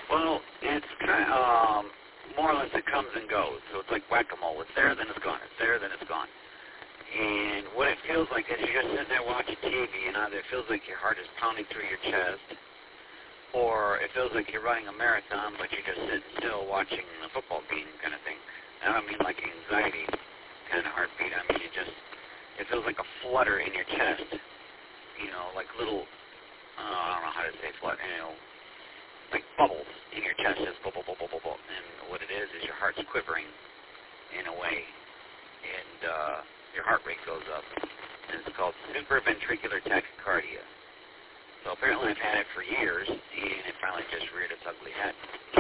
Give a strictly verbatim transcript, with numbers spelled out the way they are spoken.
Well, it's kind of, um, more or less it comes and goes. So it's like whack-a-mole. It's there, then it's gone. It's there, then it's gone. And what it feels like is you're just sitting there watching T V, and either it feels like your heart is pounding through your chest, or it feels like you're running a marathon, but you're just sitting still watching a football game kind of thing. I don't mean like anxiety kind of heartbeat. I mean it just, it feels like a flutter in your chest. You know, like little, uh, I don't know how to say flutter, you know, like bubbles in your chest, just bubble, bubble, bubble, bubble. And what it is is your heart's quivering in a way, and uh, your heart rate goes up. And it's called supraventricular tachycardia. So apparently I've had it for years, and it finally just reared its ugly head.